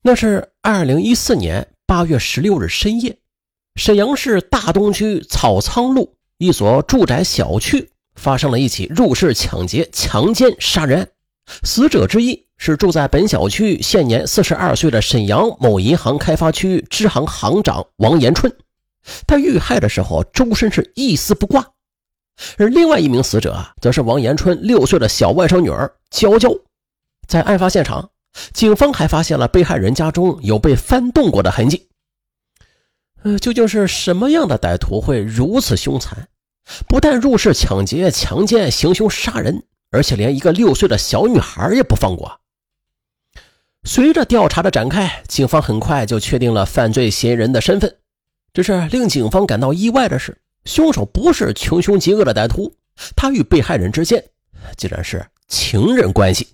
那是2014年8月16日深夜，沈阳市大东区草仓路一所住宅小区发生了一起入室抢劫、强奸、杀人案。死者之一是住在本小区现年42岁的沈阳某银行开发区支行行长王延春。他遇害的时候周身是一丝不挂。而另外一名死者则是王延春6岁的小外甥女儿娇娇。在案发现场，警方还发现了被害人家中有被翻动过的痕迹。究竟是什么样的歹徒会如此凶残？不但入室抢劫、强奸、行凶杀人，而且连一个6岁的小女孩也不放过。随着调查的展开，警方很快就确定了犯罪嫌疑人的身份。只是令警方感到意外的是，凶手不是穷凶极恶的歹徒，他与被害人之间竟然是情人关系。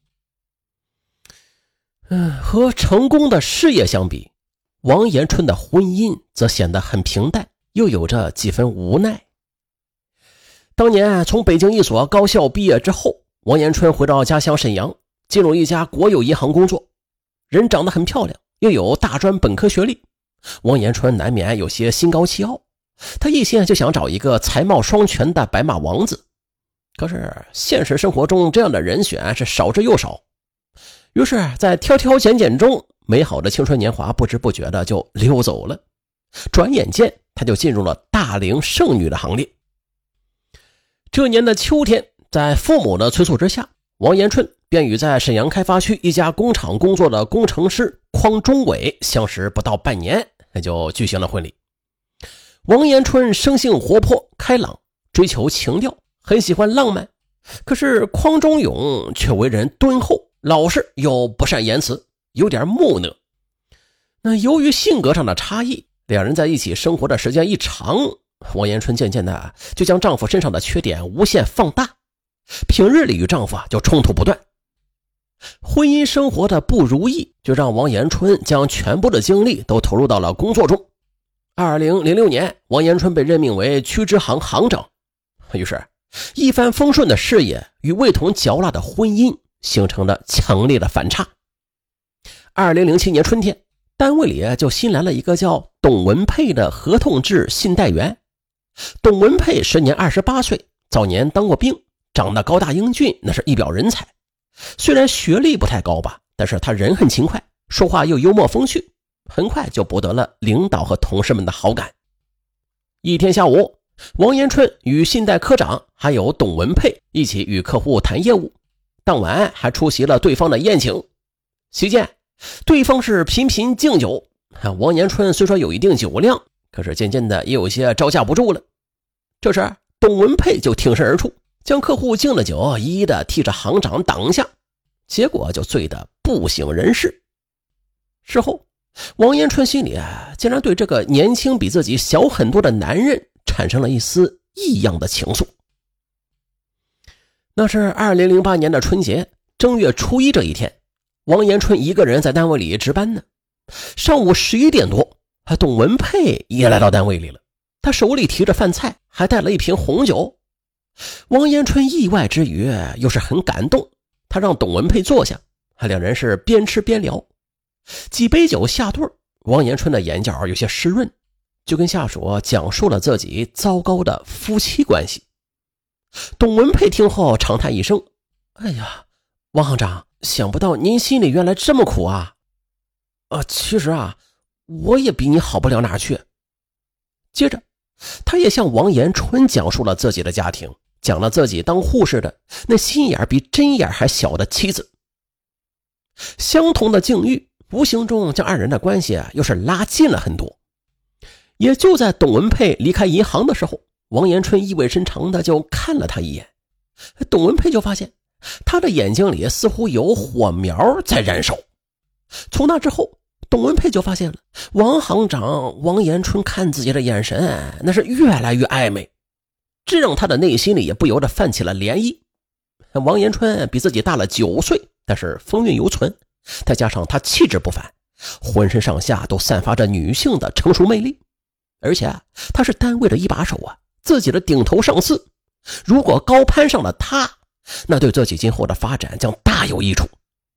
和成功的事业相比，王延春的婚姻则显得很平淡，又有着几分无奈。当年从北京一所高校毕业之后，王延春回到家乡沈阳，进入一家国有银行工作。人长得很漂亮，又有大专本科学历，王延春难免有些心高气傲，他一心就想找一个才貌双全的白马王子。可是现实生活中这样的人选是少之又少。于是在挑挑拣拣中，美好的青春年华不知不觉的就溜走了。转眼间他就进入了大龄剩女的行列。这年的秋天，在父母的催促之下，王延春便与在沈阳开发区一家工厂工作的工程师匡忠伟相识不到半年，就举行了婚礼。王延春生性活泼开朗，追求情调，很喜欢浪漫。可是匡忠勇却为人敦厚老实，又不善言辞，有点木讷。那由于性格上的差异，两人在一起生活的时间一长，王延春渐渐的就将丈夫身上的缺点无限放大，平日里与丈夫就冲突不断。婚姻生活的不如意，就让王延春将全部的精力都投入到了工作中。2006年，王延春被任命为区支行行长。于是一帆风顺的事业与味同嚼蜡的婚姻形成了强烈的反差。2007年春天，单位里就新来了一个叫董文佩的合同制信贷员。董文佩时年28岁，早年当过兵，长得高大英俊，那是一表人才。虽然学历不太高吧，但是他人很勤快，说话又幽默风趣，很快就博得了领导和同事们的好感。一天下午，王延春与信贷科长还有董文佩一起与客户谈业务，当晚还出席了对方的宴请。席间，对方是频频敬酒，王延春虽说有一定酒量，可是渐渐的也有些招架不住了。这时董文佩就挺身而出，将客户敬的酒一一的替着行长挡下，结果就醉得不省人事。事后王延春心里竟然对这个年轻比自己小很多的男人产生了一丝异样的情愫。那是2008年的春节正月初一这一天，王延春一个人在单位里值班呢。上午11点多，董文佩也来到单位里了，他手里提着饭菜，还带了一瓶红酒。王延春意外之余又是很感动，他让董文佩坐下，两人是边吃边聊。几杯酒下顿，王延春的眼角有些湿润，就跟下属讲述了自己糟糕的夫妻关系。董文佩听后长叹一声：“哎呀，王行长，想不到您心里原来这么苦啊。其实我也比你好不了哪去。”接着他也向王延春讲述了自己的家庭，讲了自己当护士的那心眼比针眼还小的妻子。相同的境遇无形中将二人的关系又是拉近了很多。也就在董文佩离开银行的时候，王延春意味深长的就看了他一眼。董文佩就发现他的眼睛里似乎有火苗在燃烧。从那之后，董文佩就发现了王行长王延春看自己的眼神那是越来越暧昧，这让他的内心里也不由得泛起了涟漪。王延春比自己大了9岁，但是风韵犹存，再加上他气质不凡，浑身上下都散发着女性的成熟魅力。而且他是单位的一把手自己的顶头上司，如果高攀上了他，那对自己今后的发展将大有益处。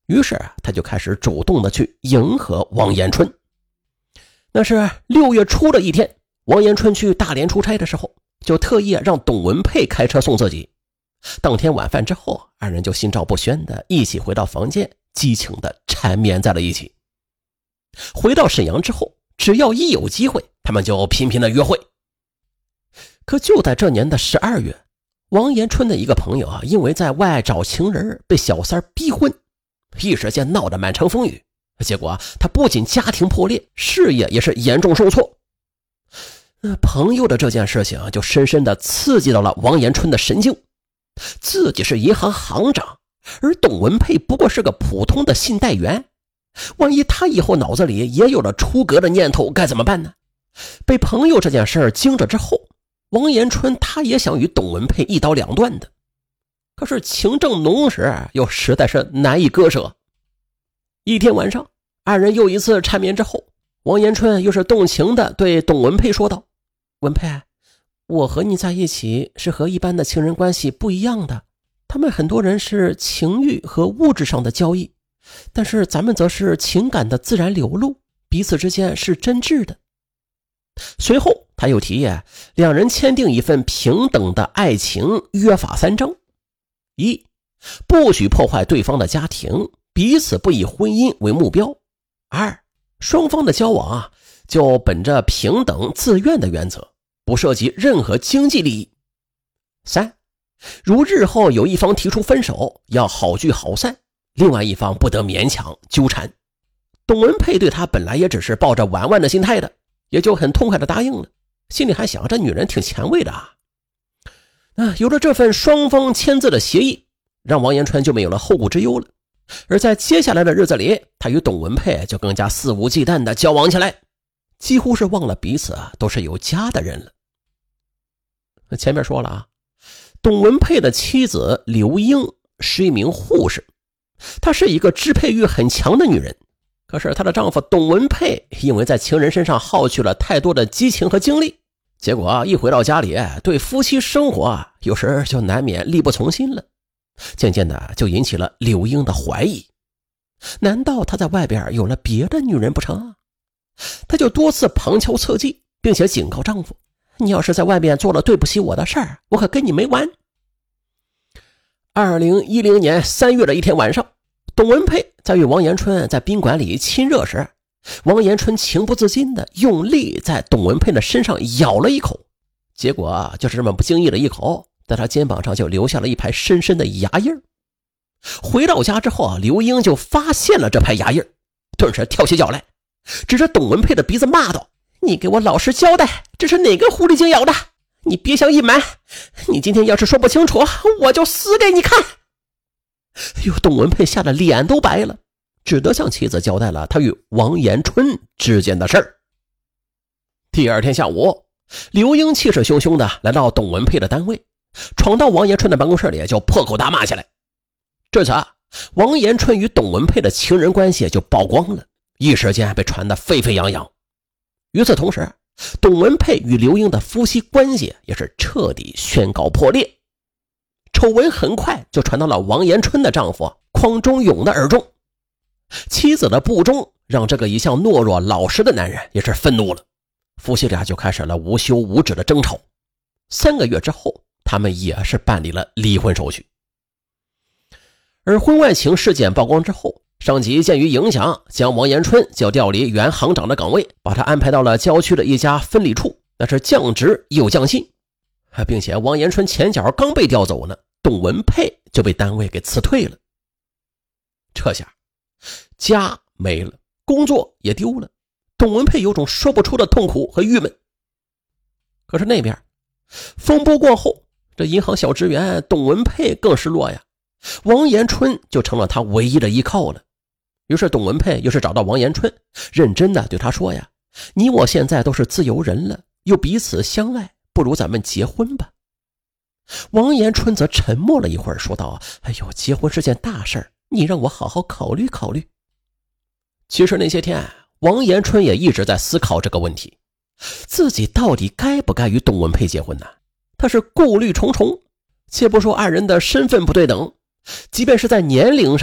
于是他就开始主动的去迎合王延春。那是6月初的一天，王延春去大连出差的时候，就特意让董文佩开车送自己。当天晚饭之后，二人就心照不宣的一起回到房间，激情的缠绵在了一起。回到沈阳之后，只要一有机会，他们就频频的约会。可就在这年的12月，王延春的一个朋友因为在外找情人被小三逼婚，一时间闹得满城风雨。结果他不仅家庭破裂，事业也是严重受挫。朋友的这件事情就深深的刺激到了王延春的神经。自己是银行行长，而董文佩不过是个普通的信贷员，万一他以后脑子里也有了出格的念头该怎么办呢？被朋友这件事惊着之后，王延春他也想与董文佩一刀两断的，可是情正浓时又实在是难以割舍。一天晚上，二人又一次缠绵之后，王延春又是动情地对董文佩说道：文佩，我和你在一起是和一般的情人关系不一样的，他们很多人是情欲和物质上的交易，但是咱们则是情感的自然流露，彼此之间是真挚的。随后他又提议两人签订一份平等的爱情约法3章：一，不许破坏对方的家庭，彼此不以婚姻为目标；二，双方的交往就本着平等自愿的原则，不涉及任何经济利益；三，如日后有一方提出分手，要好聚好散，另外一方不得勉强纠缠。董文佩对他本来也只是抱着玩玩的心态的，也就很痛快的答应了，心里还想这女人挺前卫的有了这份双方签字的协议，让王延春就没有了后顾之忧了。而在接下来的日子里，他与董文佩就更加肆无忌惮的交往起来，几乎是忘了彼此都是有家的人了。前面说了董文佩的妻子刘英是一名护士，她是一个支配欲很强的女人。可是她的丈夫董文佩因为在情人身上耗去了太多的激情和精力，结果一回到家里，对夫妻生活有时就难免力不从心了。渐渐的就引起了刘英的怀疑，难道她在外边有了别的女人不成？她就多次旁敲侧击，并且警告丈夫，你要是在外面做了对不起我的事儿，我可跟你没完。2010年3月的一天晚上，董文佩在与王延春在宾馆里亲热时，王延春情不自禁的用力在董文佩的身上咬了一口，结果就是这么不经意的一口，在他肩膀上就留下了一排深深的牙印。回到家之后刘英就发现了这排牙印，顿时跳起脚来，指着董文佩的鼻子骂道：你给我老实交代，这是哪个狐狸精咬的？你别想隐瞒，你今天要是说不清楚，我就死给你看。董文佩吓得脸都白了，只得向妻子交代了他与王延春之间的事儿。第二天下午，刘英气势汹汹的来到董文佩的单位，闯到王延春的办公室里就破口大骂起来。这次王延春与董文佩的情人关系就曝光了，一时间被传得沸沸扬扬。与此同时，董文佩与刘英的夫妻关系也是彻底宣告破裂。丑闻很快就传到了王延春的丈夫匡忠勇的耳中，妻子的不忠让这个一向懦弱老实的男人也是愤怒了，夫妻俩就开始了无休无止的争吵。3个月之后，他们也是办理了离婚手续。而婚外情事件曝光之后，上级鉴于影响，将王延春就调离原行长的岗位，把他安排到了郊区的一家分理处，那是降职又降薪，并且王延春前脚刚被调走呢，董文佩就被单位给辞退了。这下家没了，工作也丢了，董文佩有种说不出的痛苦和郁闷。可是那边风波过后，这银行小职员董文佩更失落呀，王延春就成了他唯一的依靠了。于是董文佩又是找到王延春，认真的对他说呀，你我现在都是自由人了，又彼此相爱，不如咱们结婚吧。王延春则沉默了一会儿，说道，哎呦，结婚是件大事儿，你让我好好考虑考虑。其实那些天王延春也一直在思考这个问题，自己到底该不该与董文佩结婚呢？他是顾虑重重，且不说二人的身份不对等，即便是在年龄上，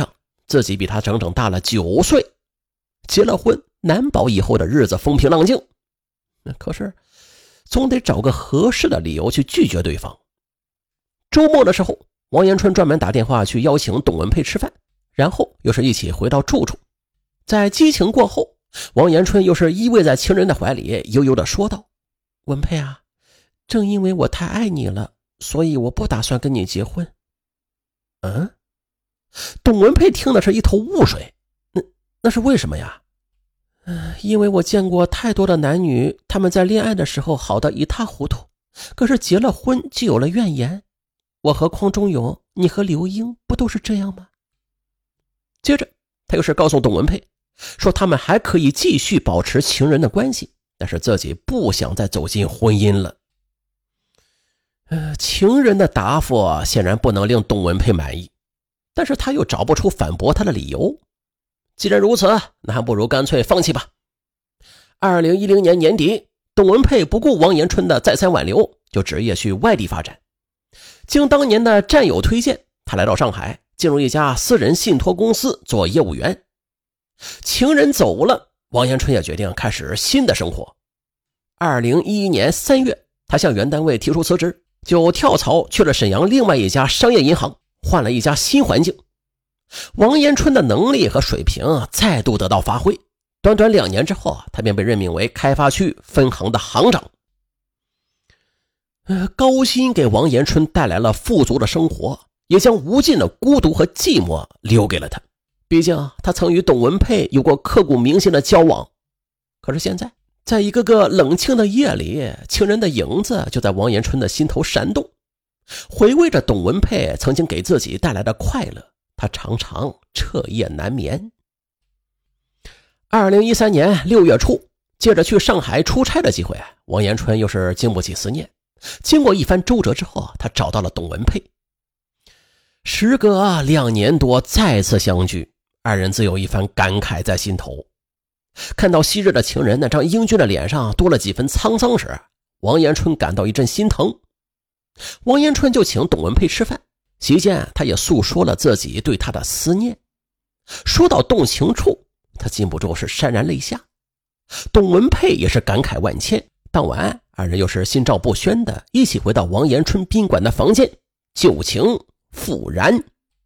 自己比他整整大了9岁，结了婚难保以后的日子风平浪静。可是总得找个合适的理由去拒绝对方。周末的时候，王延春专门打电话去邀请董文佩吃饭，然后又是一起回到住处。在激情过后，王延春又是依偎在情人的怀里，悠悠地说道：文佩啊，正因为我太爱你了，所以我不打算跟你结婚。董文佩听的是一头雾水，那是为什么呀？因为我见过太多的男女，他们在恋爱的时候好得一塌糊涂，可是结了婚就有了怨言。我和匡中勇，你和刘英不都是这样吗？接着他又是告诉董文佩说，他们还可以继续保持情人的关系，但是自己不想再走进婚姻了。情人的答复显然不能令董文佩满意，但是他又找不出反驳他的理由。既然如此，那还不如干脆放弃吧。2010年年底，董文佩不顾王延春的再三挽留，就执意去外地发展。经当年的战友推荐，他来到上海，进入一家私人信托公司做业务员。情人走了，王延春也决定开始新的生活。2011年3月，他向原单位提出辞职，就跳槽去了沈阳另外一家商业银行，换了一家新环境。王延春的能力和水平再度得到发挥，短短2年之后，他便被任命为开发区分行的行长。高薪给王延春带来了富足的生活，也将无尽的孤独和寂寞留给了他。毕竟他曾与董文佩有过刻骨铭心的交往。可是现在，在一个个冷清的夜里，情人的影子就在王延春的心头闪动。回味着董文佩曾经给自己带来的快乐，他常常彻夜难眠。2013年6月初，借着去上海出差的机会，王延春又是经不起思念。经过一番周折之后，他找到了董文佩。时隔2年多再次相聚，二人自有一番感慨在心头。看到昔日的情人那张英俊的脸上多了几分沧桑时，王延春感到一阵心疼。王延春就请董文佩吃饭，席间他也诉说了自己对他的思念。说到动情处，他禁不住是潸然泪下。董文佩也是感慨万千。当晚二人又是心照不宣的一起回到王延春宾馆的房间，旧情复燃。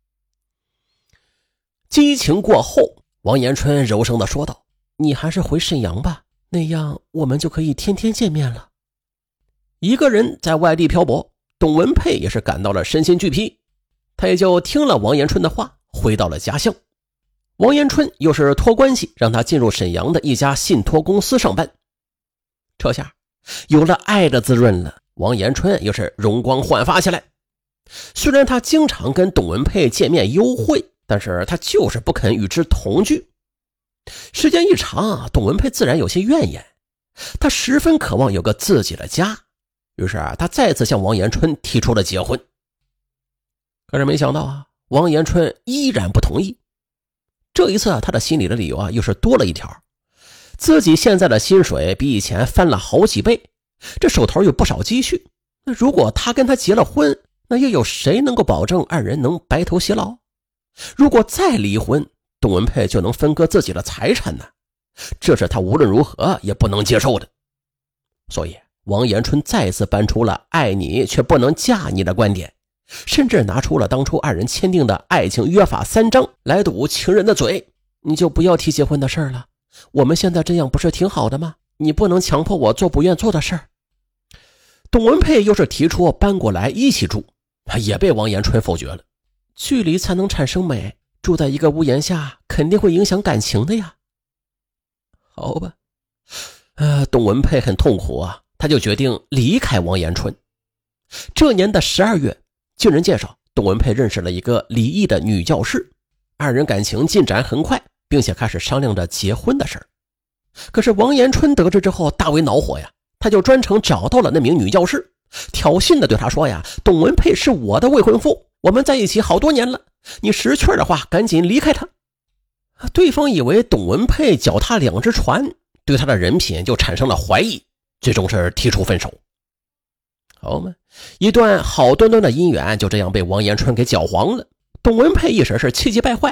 激情过后，王延春柔声地说道：你还是回沈阳吧，那样我们就可以天天见面了。一个人在外地漂泊，董文佩也是感到了身心俱疲，他也就听了王延春的话，回到了家乡。王延春又是托关系让他进入沈阳的一家信托公司上班。这下有了爱的滋润了，王延春又是容光焕发起来。虽然他经常跟董文佩见面幽会，但是他就是不肯与之同居。时间一长，董文佩自然有些怨言，他十分渴望有个自己的家，于是他再次向王延春提出了结婚。可是没想到王延春依然不同意。这一次他的心里的理由又是多了一条，自己现在的薪水比以前翻了好几倍，这手头有不少积蓄，那如果他跟他结了婚，那又有谁能够保证二人能白头偕老？如果再离婚，董文佩就能分割自己的财产呢，这是他无论如何也不能接受的。所以王延春再次搬出了爱你却不能嫁你的观点，甚至拿出了当初二人签订的爱情约法3章来堵情人的嘴。你就不要提结婚的事了，我们现在这样不是挺好的吗？你不能强迫我做不愿做的事儿。董文佩又是提出搬过来一起住，也被王延春否决了。距离才能产生美，住在一个屋檐下肯定会影响感情的呀。好吧，董文佩很痛苦他就决定离开王延春。这年的12月，经人介绍，董文佩认识了一个离异的女教师，二人感情进展很快，并且开始商量着结婚的事儿。可是王延春得知之后大为恼火呀，他就专程找到了那名女教师，挑衅的对她说呀，董文佩是我的未婚夫，我们在一起好多年了，你识趣的话赶紧离开他。对方以为董文佩脚踏2只船，对他的人品就产生了怀疑，最终是提出分手。好嘛，一段好端端的姻缘就这样被王延春给搅黄了。董文佩一时是气急败坏，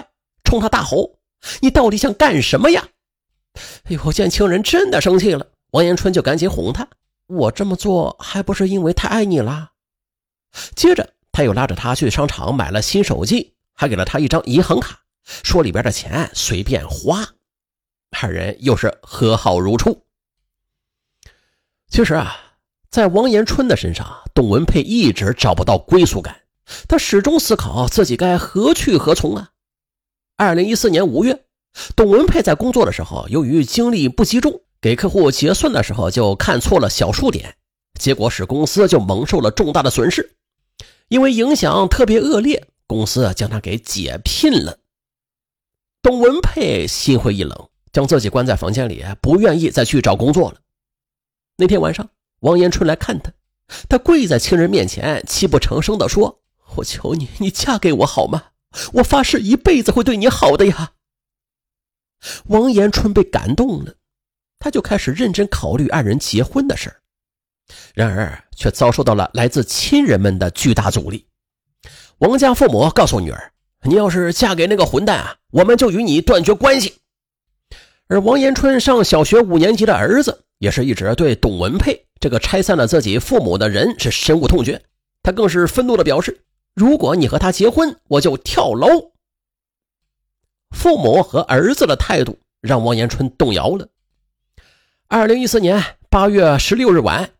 冲他大吼：“你到底想干什么呀？”哎呦，见情人真的生气了，王延春就赶紧哄他：“我这么做还不是因为太爱你啦。”接着他又拉着他去商场买了新手机，还给了他一张银行卡，说里边的钱随便花。二人又是和好如初。其实在王延春的身上，董文佩一直找不到归属感，他始终思考自己该何去何从啊。2014年5月，董文佩在工作的时候，由于精力不集中，给客户结算的时候就看错了小数点，结果使公司就蒙受了重大的损失。因为影响特别恶劣，公司将他给解聘了。董文佩心灰意冷，将自己关在房间里，不愿意再去找工作了。那天晚上，王延春来看他，他跪在情人面前，泣不成声地说：“我求你，你嫁给我好吗？我发誓一辈子会对你好的呀。”王延春被感动了，他就开始认真考虑二人结婚的事。然而却遭受到了来自亲人们的巨大阻力。王家父母告诉女儿：“你要是嫁给那个混蛋我们就与你断绝关系。”而王延春上小学5年级的儿子也是一直对董文佩这个拆散了自己父母的人是深恶痛绝，他更是愤怒地表示：“如果你和他结婚，我就跳楼。”父母和儿子的态度让王延春动摇了。2014年8月16日晚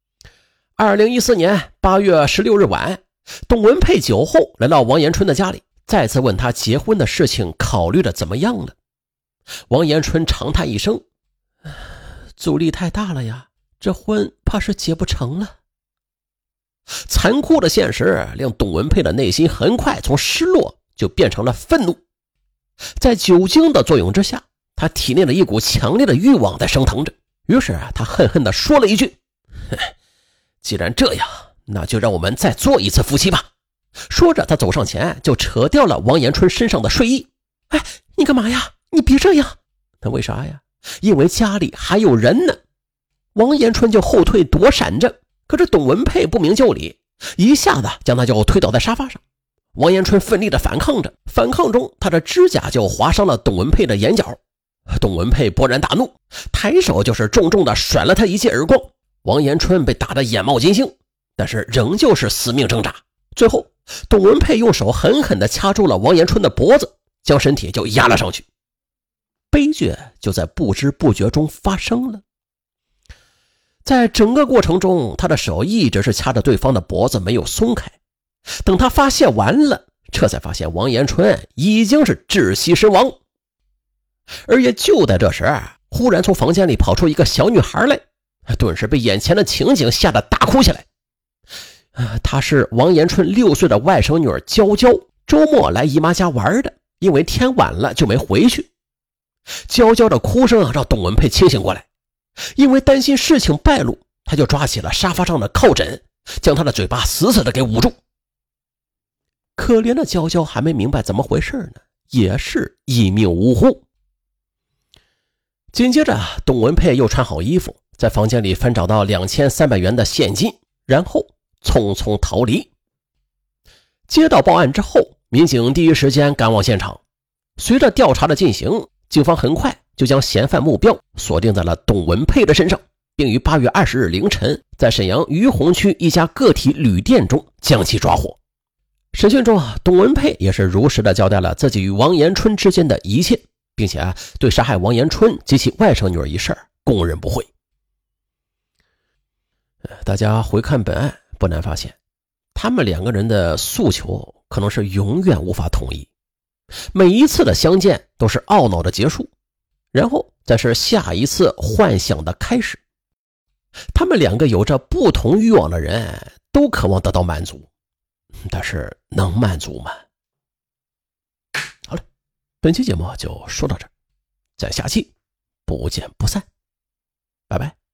董文佩酒后来到王延春的家里，再次问他结婚的事情考虑的怎么样了。王延春长叹一声：“阻力太大了呀，这婚怕是结不成了。”残酷的现实令董文佩的内心很快从失落就变成了愤怒。在酒精的作用之下，他体内的一股强烈的欲望在升腾着，于是他恨恨地说了一句：“既然这样，那就让我们再做一次夫妻吧。”说着他走上前就扯掉了王延春身上的睡衣。“哎，你干嘛呀？你别这样。”“那为啥呀？”“因为家里还有人呢。”王延春就后退躲闪着，可是董文佩不明就里，一下子将他就推倒在沙发上。王延春奋力地反抗着，反抗中他的指甲就划伤了董文佩的眼角。董文佩勃然大怒，抬手就是重重地甩了他一记耳光。王延春被打得眼冒金星，但是仍旧是死命挣扎。最后董文佩用手狠狠地掐住了王延春的脖子，将身体就压了上去。悲剧就在不知不觉中发生了。在整个过程中，他的手一直是掐着对方的脖子没有松开。等他发泄完了，这才发现王延春已经是窒息身亡。而也就在这时，忽然从房间里跑出一个小女孩来，顿时被眼前的情景吓得大哭起来。她是王延春6岁的外甥女儿娇娇，周末来姨妈家玩的，因为天晚了就没回去。娇娇的哭声让董文佩清醒过来，因为担心事情败露，他就抓起了沙发上的靠枕，将她的嘴巴死死的给捂住。可怜的娇娇还没明白怎么回事呢，也是一命呜呼。紧接着董文佩又穿好衣服，在房间里翻找到2300元的现金，然后匆匆逃离。接到报案之后，民警第一时间赶往现场。随着调查的进行，警方很快就将嫌犯目标锁定在了董文佩的身上，并于8月20日凌晨在沈阳于洪区一家个体旅店中将其抓获。审讯中，董文佩也是如实的交代了自己与王延春之间的一切，并且对杀害王延春及其外甥女儿一事供认不讳。大家回看本案，不难发现，他们两个人的诉求可能是永远无法统一。每一次的相见都是懊恼的结束，然后再是下一次幻想的开始。他们两个有着不同欲望的人，都渴望得到满足，但是能满足吗？好了，本期节目就说到这儿，咱下期不见不散，拜拜。